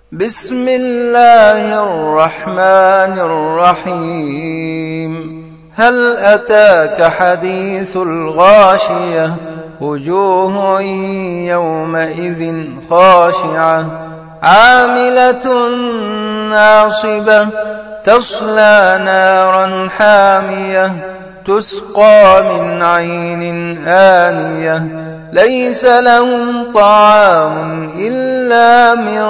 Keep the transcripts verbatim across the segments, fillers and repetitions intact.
بسم الله الرحمن الرحيم هل أتاك حديث الغاشية وجوه يومئذ خاشعة عاملة ناصبة تصلى نارا حامية تسقى من عين آنية ليس لهم طعام إلا من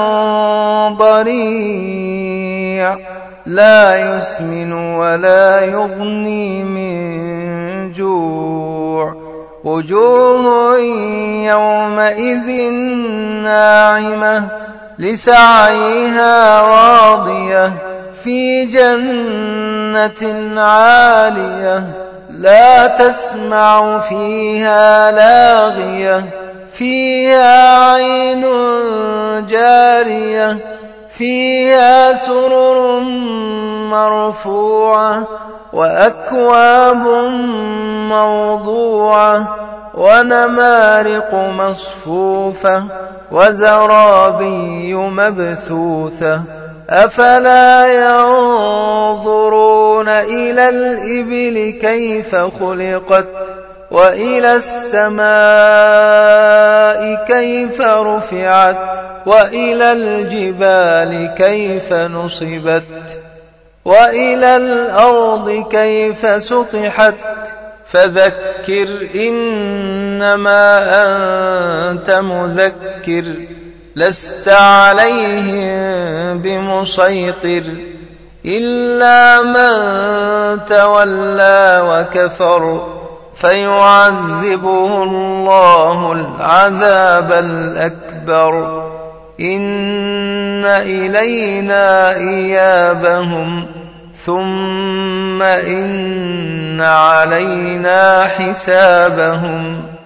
ضريع لا يسمن ولا يغني من جوع وجوه يومئذ ناعمة لسعيها راضية في جنة عالية لا تسمع فيها لاغية فيها عين جارية فيها سرر مرفوعة وأكواب موضوعة ونمارق مصفوفة وزرابي مبثوثة أفلا ينظرون إلى الإبل كيف خلقت وإلى السماء كيف رفعت وإلى الجبال كيف نصبت وإلى الأرض كيف سطحت فذكر إنما أنت مذكر لست عليهم بمسيطر إلا من تولى وكفر فيعذبه الله العذاب الأكبر إن إلينا إيابهم ثم إن علينا حسابهم